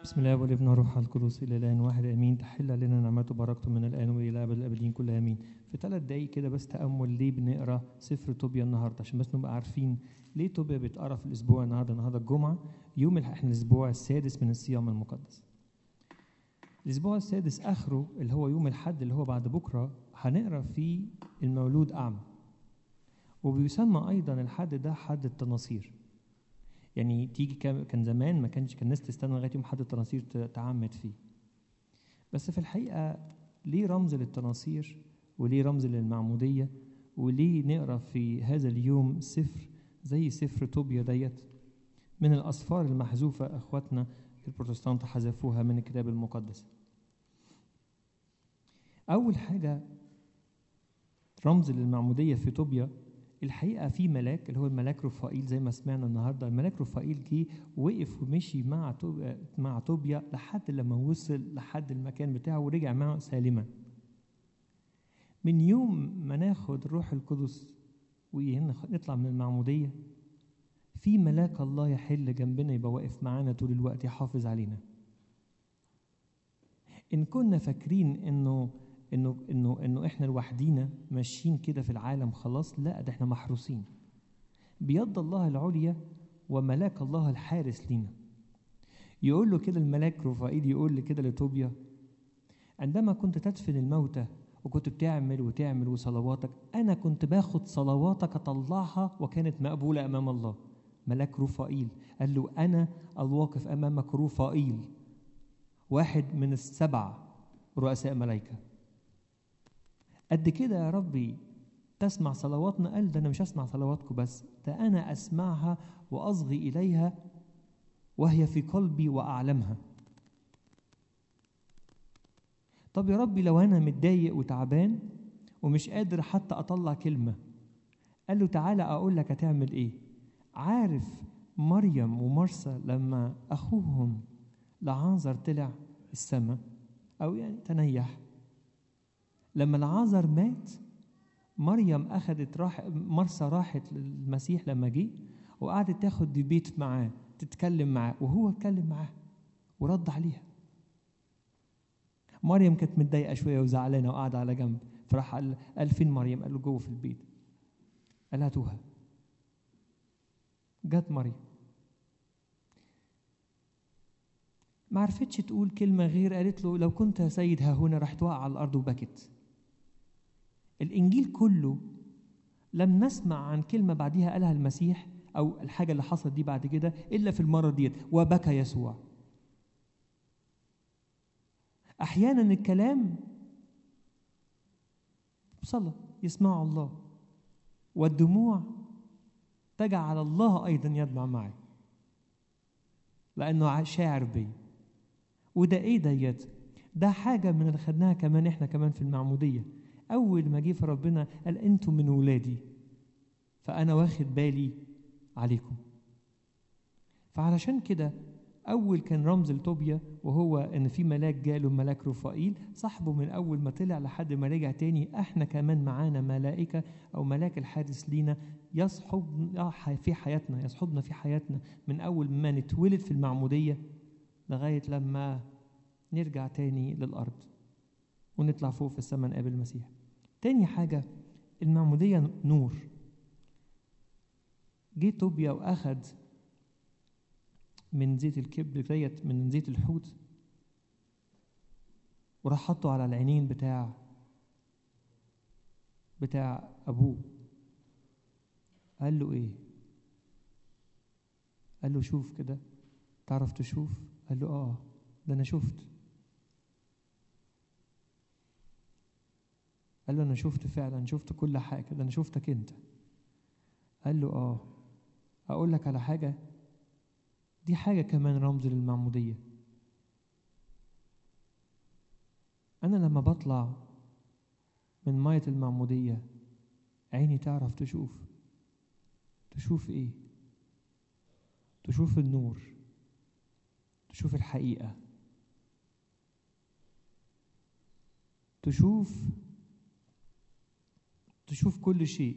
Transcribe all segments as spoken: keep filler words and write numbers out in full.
بسم الله والابن والروح القدس الى اله واحد امين. تحل علينا نعمته وبركته من الان والى ابد الابدين كلها امين. في ثلاث دقايق كده بس تامل ليه بنقرا سفر طوبيا النهارده، عشان بس نبقى عارفين ليه طوبيا بيتقرا في الاسبوع النهارده. النهارده الجمعه، يوم الح- احنا الاسبوع السادس من الصيام المقدس. الاسبوع السادس اخره اللي هو يوم الحد اللي هو بعد بكره هنقرا فيه المولود اعمى، وبيسمى ايضا الحد ده حد التناصير. يعني تيجي كان كان زمان ما كانش كان الناس تستنى لغايه يوم حد التناصير تعمد فيه، بس في الحقيقه ليه رمز للتناصير وليه رمز للمعموديه، وليه نقرا في هذا اليوم سفر زي سفر طوبيا ديت من الاسفار المحذوفه اخواتنا البروتستانت حذفوها من الكتاب المقدس. اول حاجه رمز للمعموديه في طوبيا، الحقيقه في ملاك اللي هو الملاك رفائيل زي ما سمعنا النهارده. الملاك رفائيل جه وقف ومشي مع طوبيا مع طوبيا لحد لما وصل لحد المكان بتاعه ورجع معه سالما. من يوم ما ناخد الروح القدس ونطلع من المعموديه، في ملاك الله يحل جنبنا يبقى واقف معانا طول الوقت يحافظ علينا. ان كنا فاكرين انه انه انه انه احنا لوحدينا ماشيين كده في العالم خلاص، لا، ده احنا محروسين بيد الله العليا وملاك الله الحارس لينا. يقول له كده الملاك رفائيل، يقول كده لطوبيا: عندما كنت تدفن الموتى وكنت بتعمل وتعمل وصلواتك، انا كنت باخد صلواتك اطلعها وكانت مقبوله امام الله. ملاك رفائيل قال له: انا الواقف امامك رفائيل، واحد من السبع رؤساء ملائكه. قد كده يا ربي تسمع صلواتنا؟ قال: ده انا مش اسمع صلواتكم بس، ده انا اسمعها واصغي اليها وهي في قلبي واعلمها. طب يا ربي لو انا متضايق وتعبان ومش قادر حتى اطلع كلمه، قال له: تعالى اقول لك هتعمل ايه. عارف مريم ومرسى لما اخوهم لعازر طلع السماء او يعني تنيح، لما لعازر مات مريم اخذت راح مرسى راحت للمسيح لما جه وقعدت تاخد ديبيت معاه، تتكلم معاه، وهو اتكلم معاه ورد عليها. مريم كانت متضايقه شويه وزعلانه وقاعده على جنب، فراح قال قال فين مريم؟ قال له: جوه في البيت. قال: هاتوها. جت مريم ما عرفتش تقول كلمه غير قالت له: لو كنت يا سيد ها هنا. راحت واقعه على الارض وبكت. الانجيل كله لم نسمع عن كلمه بعديها قالها المسيح او الحاجه اللي حصلت دي بعد كده الا في المره ديت: وبكى يسوع. احيانا الكلام صلاه يسمعه الله، والدموع تجعل الله ايضا يدمع معي لانه شاعر بي. وده ايه ديت؟ ده حاجه من اللي خدناها كمان احنا كمان في المعموديه. اول ما جه في ربنا قال: انتم من ولادي فانا واخد بالي عليكم. فعلشان كده اول كان رمز لطوبيا، وهو ان في ملاك جاله ملاك رفائيل صاحبه من اول ما طلع لحد ما رجع تاني. احنا كمان معانا ملائكه او ملاك الحارس لينا يصحب في حياتنا، يصحبنا في حياتنا من اول ما نتولد في المعموديه لغايه لما نرجع تاني للارض ونطلع فوق في السماء نقابل المسيح. تاني حاجه المعموديه نور. جه طوبيا واخد من زيت الكبر ديت، من زيت الحوت، وراح حطه على العينين بتاع بتاع ابوه. قال له: ايه؟ قال له: شوف كده، تعرف تشوف؟ قال له: اه، ده انا شفت. قال له: انا شفت فعلا، شفت كل حاجه، ده انا شفتك انت. قال له: اه، اقول لك على حاجه، دي حاجه كمان رمز للمعموديه. انا لما بطلع من ميه المعموديه عيني تعرف تشوف. تشوف ايه؟ تشوف النور، تشوف الحقيقه، تشوف تشوف كل شيء.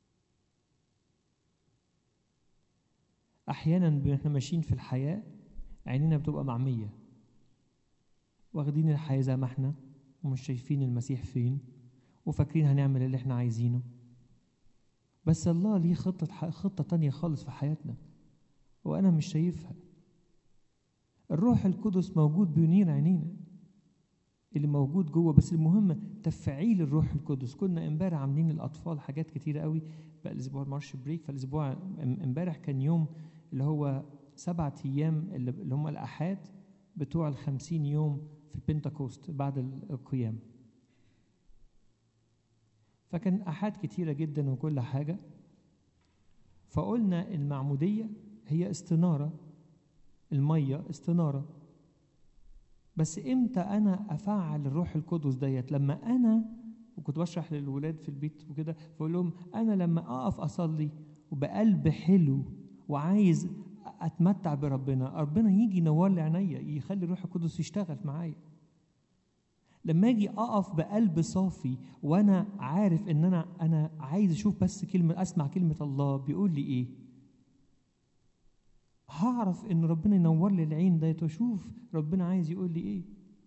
احيانا احنا ماشيين في الحياه عينينا بتبقى معمية، واخدين الحياة زي ما احنا ومش شايفين المسيح فين، وفاكرين هنعمل اللي احنا عايزينه. بس الله ليه خطة خطة تانية خالص في حياتنا وأنا مش شايفها. الروح القدس موجود بينير عينينا اللي موجود جوه، بس المهم تفعيل الروح القدس. كنا امبارح عاملين الأطفال حاجات كتيرة قوي بقى الأسبوع المارش بريك، فالأسبوع امبارح كان يوم اللي هو سبعة أيام اللي هم الأحاد بتوع الخمسين يوم في البنتاكوست بعد القيامة. فكان أحاد كتيرة جدا وكل حاجة. فقلنا المعمودية هي استنارة، المية استنارة، بس امتى أنا أفعل الروح القدس ديت؟ لما أنا، وكنت بشرح للولاد في البيت وكده، فقول لهم أنا لما أقف أصلي وبقلب حلو وعايز أتمتع بربنا، ربنا يجي ينور لي عينيا، يخلي الروح القدس يشتغل معايا. لما اجي اقف بقلب صافي وانا عارف ان انا انا عايز اشوف بس كلمه، اسمع كلمه الله بيقول لي ايه، هعرف ان ربنا ينور لي العين ديت واشوف ربنا عايز يقول لي ايه.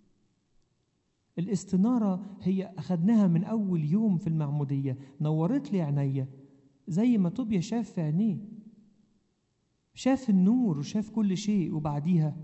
الاستناره هي اخدناها من اول يوم في المعموديه، نورت لي عينيا زي ما طوبيا شاف في عينيه، شاف النور وشاف كل شيء، وبعديها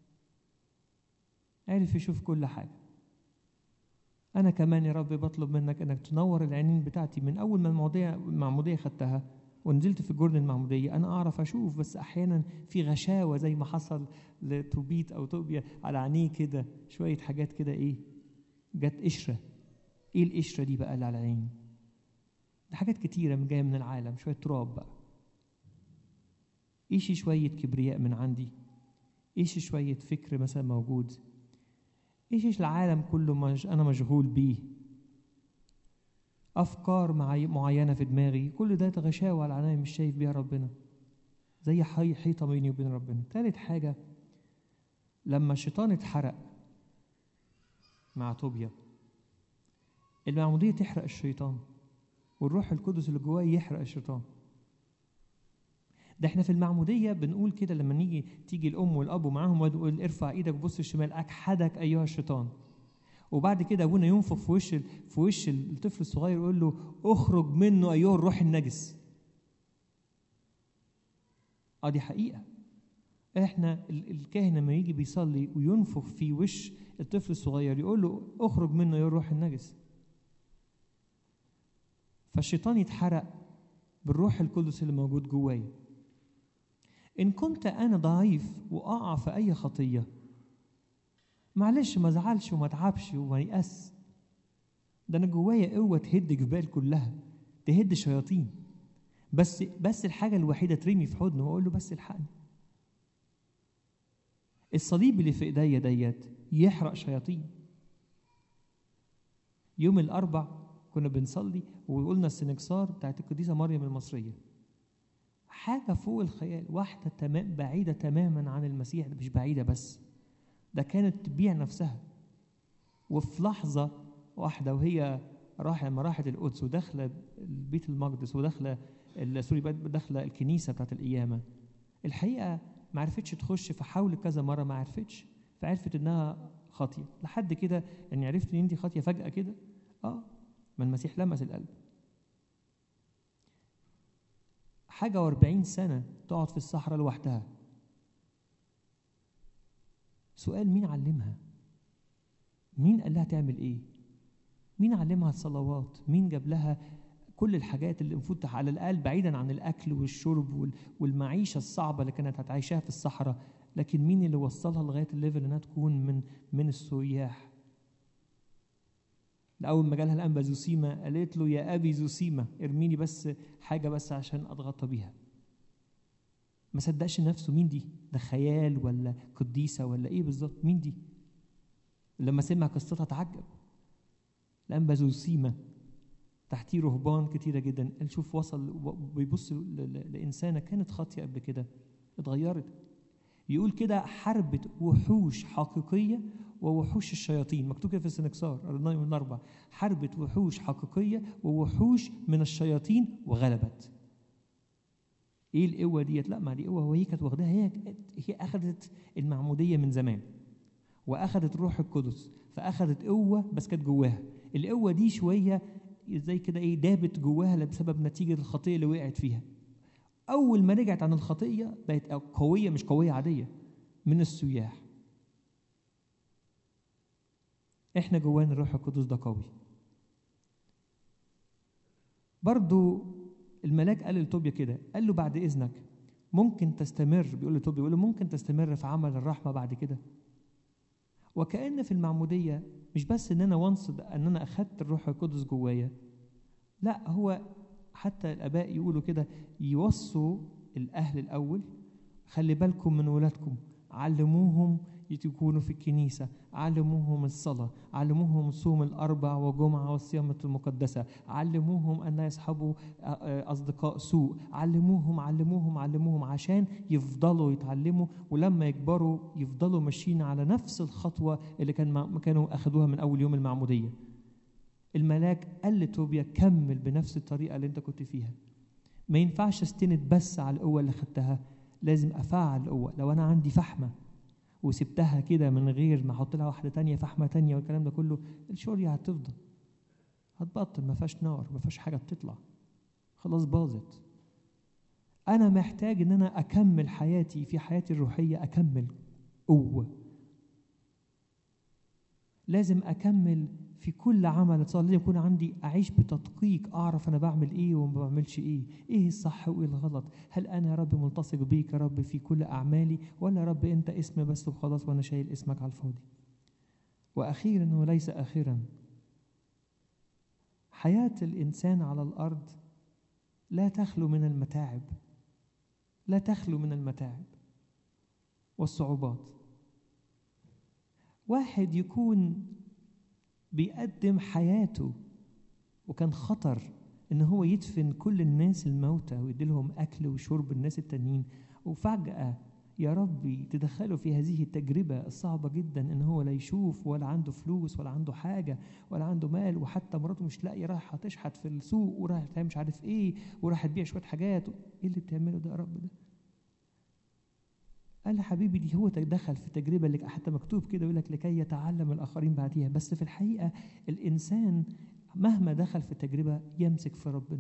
عرف يشوف كل حاجه. أنا كمان يا رب بطلب منك أنك تنور العينين بتاعتي من أول ما المعمودية المعمودية خدتها ونزلت في الجرن المعمودية، أنا أعرف أشوف، بس أحيانا في غشاوة زي ما حصل لتوبيت أو توبيا على عينيه كده شوية حاجات كده، إيه جت قشرة. إيه القشرة دي بقى اللي على العين؟ دي حاجات كتيرة من جاية من العالم، شوية تراب بقى، إيش شوية كبرياء من عندي، إيش شوية فكر مثلا موجود، إيش العالم كله مج... أنا مشغول بيه، أفكار معي... معينة في دماغي، كل ده غشاوة على عيني مش شايف بيها ربنا، زي حي... حيطة بيني وبين ربنا. ثالث حاجة، لما الشيطان اتحرق مع طوبيا، المعمودية تحرق الشيطان والروح القدس اللي جواه يحرق الشيطان. ده احنا في المعمودية بنقول كده لما نيجي تيجي الأم والأب ومعاهم ويقول ارفع ايدك بص الشمال أكحدك أيها الشيطان، وبعد كده أبونا ينفخ في وش في وش الطفل الصغير يقول له اخرج منه أيها الروح النجس. اه دي حقيقة. احنا الكاهن لما يجي بيصلي وينفخ في وش الطفل الصغير يقول له اخرج منه أيها الروح النجس. فالشيطان يتحرق بالروح القدس اللي موجود جوايا. إن كنت أنا ضعيف وأقع في أي خطية، معلش ما زعلش وما تعبش وما يأس، ده أنا جوايا قوة تهد جبال كلها، تهد شياطين، بس بس الحاجة الوحيدة ترمي في حضنه وأقول له بس الحقني. الصليب اللي في إيديا ديت يحرق شياطين. يوم الأربع كنا بنصلي وقلنا السنكسار بتاعت القديسة مريم المصرية، حاجة فوق الخيال، واحدة تمام بعيدة تماما عن المسيح، مش بعيدة بس ده كانت تبيع نفسها، وفي لحظة واحدة وهي راح لما راحت القدس وداخلة بيت المقدس وداخلة سوري داخلة الكنيسة بتاعت القيامة، الحقيقة ما عرفتش تخش، فحاولت كذا مرة ما عرفتش، فعرفت إنها خاطية لحد كده، يعني عرفت إن دي خاطية فجأة كده. آه ما المسيح لمس القلب. حاجة واربعين سنة تقعد في الصحراء لوحدها. سؤال، مين علمها؟ مين قال لها تعمل ايه؟ مين علمها الصلوات؟ مين جاب لها كل الحاجات اللي المفروض على الأقل بعيدا عن الأكل والشرب والمعيشة الصعبة اللي كانت هتعيشها في الصحراء، لكن مين اللي وصلها لغاية الليفل انها تكون من من السياح؟ لأول ما جالها الأنبا زوسيما قالت له يا أبي زوسيما ارميني بس حاجة بس عشان أتغطى بيها. ما صدقش نفسه، مين دي؟ ده خيال ولا قديسة ولا إيه بالظبط؟ مين دي؟ لما سمع قصتها تعجب. الأنبا زوسيما تحتيه رهبان كتيرة جدا، قال شوف وصل بيبص لإنسانة كانت خاطية قبل كده اتغيرت. يقول كده حربة وحوش حقيقية ووحوش الشياطين، مكتوب كده في السنكسار من الأربع، حربة وحوش حقيقية ووحوش من الشياطين وغلبت. ايه القوه ديت؟ لا، ما دي قوه، هو هي كانت واخداها، هي هي اخذت المعموديه من زمان واخذت روح القدس، فاخذت قوه بس كانت جواها. القوه دي شويه زي كده ايه، دابت جواها بسبب نتيجه الخطيه اللي وقعت فيها. اول ما رجعت عن الخطيه بقت قويه، مش قويه عاديه، من السياح. احنا جوانا الروح القدس ده قوي. برضو الملاك قال لطوبيا كده، قال له بعد اذنك ممكن تستمر، بيقول لطوبيا، بيقول له ممكن تستمر في عمل الرحمه بعد كده. وكأن في المعموديه مش بس ان انا وانصد ان انا اخدت الروح القدس جوايا، لا، هو حتى الاباء يقولوا كده، يوصوا الاهل الاول، خلي بالكم من ولادكم، علموهم يكونوا في الكنيسة، علموهم الصلاة، علموهم صوم الأربع وجمعة والصيامة المقدسة، علموهم أن يصحبوا أصدقاء سوء، علموهم علموهم علموهم عشان يفضلوا يتعلموا، ولما يكبروا يفضلوا ماشيين على نفس الخطوة اللي كان كانوا أخذوها من أول يوم المعمودية. الملاك قال لتوبيا كمل بنفس الطريقة اللي انت كنت فيها. ما ينفعش استند بس على القوة اللي خدتها، لازم أفعل القوة. لو أنا عندي فحمة وسبتها كده من غير ما أحط لها واحدة تانية، فحمة تانية والكلام ده كله، الشورية هتفضل، هتبطل، ما فيهاش نار، ما فيهاش حاجة بتطلع، خلاص باظت. أنا محتاج إن أنا أكمل حياتي، في حياتي الروحية أكمل قوة، لازم أكمل في كل عمل صار، لازم يكون عندي أعيش بتدقيق، أعرف أنا بعمل إيه وما بعملش إيه، إيه الصح وإيه الغلط. هل أنا يا رب ملتصق بيك يا رب في كل أعمالي، ولا يا رب أنت اسم بس وخلاص وأنا شايل اسمك على الفاضي؟ وأخيرا وليس آخرا، حياة الإنسان على الأرض لا تخلو من المتاعب، لا تخلو من المتاعب والصعوبات. واحد يكون بيقدم حياته وكان خطر ان هو يدفن كل الناس الموتى ويديلهم اكل وشرب الناس التانيين، وفجأة يا ربي تدخله في هذه التجربة الصعبة جدا، ان هو لا يشوف ولا عنده فلوس ولا عنده حاجة ولا عنده مال، وحتى مراته مش لاقيه، رايحة تشحت في السوق ورايحة تعمل مش عارف ايه ورايحة تبيع شوية حاجات. ايه اللي بتعمله ده يا رب ده؟ قال حبيبي دي هو تدخل في التجربة اللي حتى مكتوب كده يقول لك لكي يتعلم الآخرين بعديها. بس في الحقيقة الإنسان مهما دخل في التجربة يمسك في ربنا.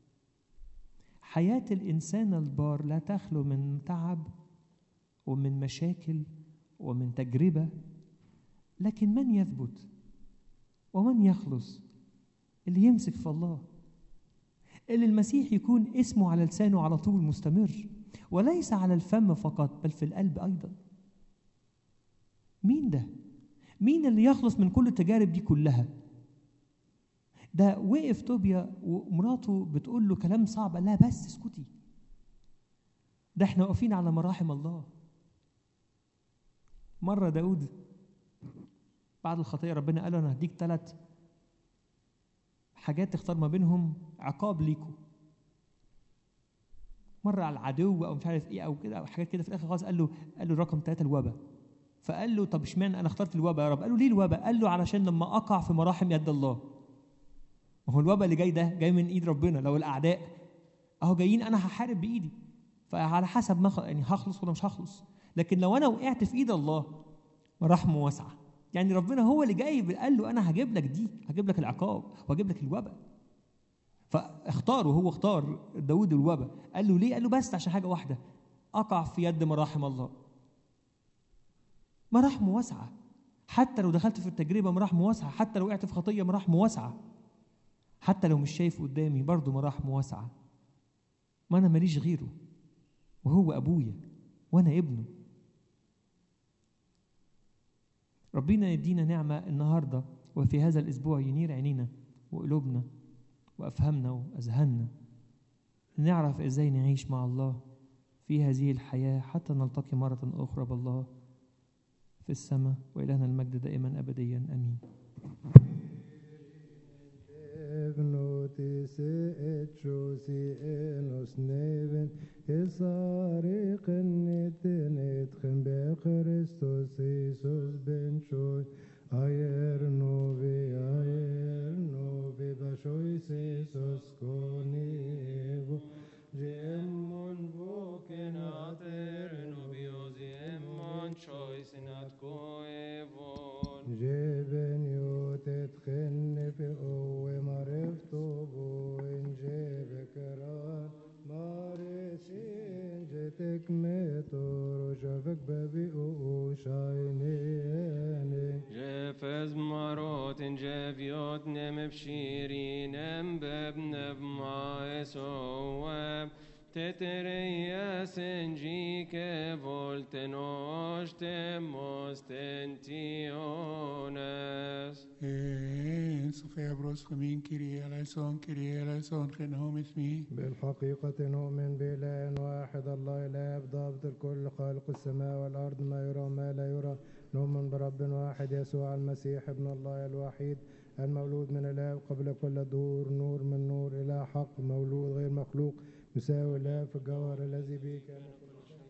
حياة الإنسان البار لا تخلو من تعب ومن مشاكل ومن تجربة، لكن من يثبت ومن يخلص؟ اللي يمسك في الله، اللي المسيح يكون اسمه على لسانه على طول مستمر، وليس على الفم فقط بل في القلب أيضا. مين ده؟ مين اللي يخلص من كل التجارب دي كلها؟ ده وقف طوبيا ومراته بتقول له كلام صعب، لا بس اسكتي، ده احنا واقفين على مراحم الله. مرة داود بعد الخطية ربنا قال له انا هديك ثلاث حاجات تختار ما بينهم عقاب ليكم، مرة على العدو او مش عارف ايه او كده او حاجات كده، في الاخر خالص قال له قال له رقم ثلاثة الوباء. فقال له طب اشمعنى انا اخترت الوباء يا رب؟ قال له ليه الوباء؟ قال له علشان لما اقع في مراحم يد الله. ما هو الوباء اللي جاي ده جاي من ايد ربنا، لو الاعداء اهو جايين انا هحارب بايدي، فعلى حسب ما يعني هخلص ولا مش هخلص. لكن لو انا وقعت في ايد الله رحمه واسعه، يعني ربنا هو اللي جاي قال له انا هجيب لك دي، هجيب لك العقاب وهجيب لك الوباء. فاختاروا، هو اختار داود الوباء. قال له ليه؟ قال له بس عشان حاجه واحده، اقع في يد مراحم الله. مراحمه واسعه، حتى لو دخلت في التجربه مراحمه واسعه، حتى لو وقعت في خطيه مراحمه واسعه، حتى لو مش شايف قدامي برضه مراحمه واسعه. ما انا ماليش غيره، وهو ابويا وانا ابنه. ربنا يدينا نعمه النهارده وفي هذا الاسبوع، ينير عينينا وقلوبنا وافهمنا واذهاننا، نعرف ازاي نعيش مع الله في هذه الحياه حتى نلتقي مره اخرى بالله في السماء. والهنا المجد دائما ابديا امين. Ayer novi, ayer novi, bashois esos conego, gemon sinat koevon. جبن يوتتخن في قوة معرفته بوين جيبك ران مارسين جتك متور وشافك بابي وشاينيني جفز مرات جفيات نم بشيرين ام ببنب معيس واب تترياس جيك فولتنوش تموس تنتيونس En Sofia Bros Famin Kyrie eleison, Kyrie eleison, خنهم اسمي. بالحقيقة نؤمن بإله واحد الله الآب ضابط الكل خالق السماء والأرض ما يرى وما لا يرى نؤمن برب واحد يسوع المسيح ابن الله الوحيد المولود من الآب قبل كل الدهور نور من نور إله حق مولود غير مخلوق مساوي الآب في الجوهر الذي به كان كل شيء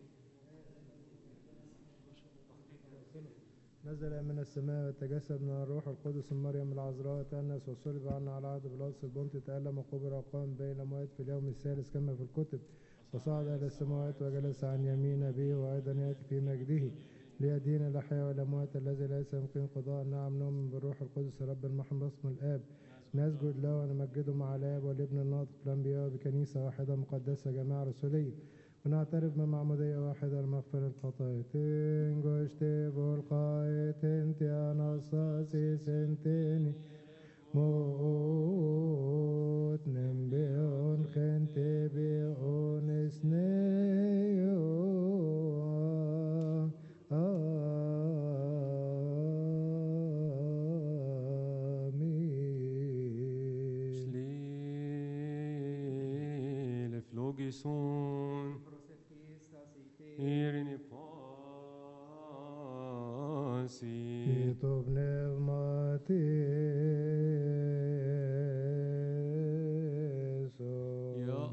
نزل من السماء وتجسد من الروح القدس من مريم العذراء تأنس وصلب عنا على عهد بلاطس البنطي تألم وقبر وقام بين الأموات في اليوم الثالث كما في الكتب وصعد إلى السماوات وجلس عن يمين أبيه وأيضا يأتي في مجده ليدين الأحياء والأموات الذي ليس يمكن قضاء. نعم نؤمن بالروح القدس رب المحمد اسم الآب نسجد له ونمجده مع الآب والابن الناطق الأنبياء بكنيسة واحدة مقدسة جماعة رسولية ونعترف بمعمودية واحدة لمغفرة الخطايا. تنجشتي بالقاية تنتي أناصاسي سنتيني موت نمبيون خنتي بيون اسنيو آمين. Slil flogison irin Tito pneumat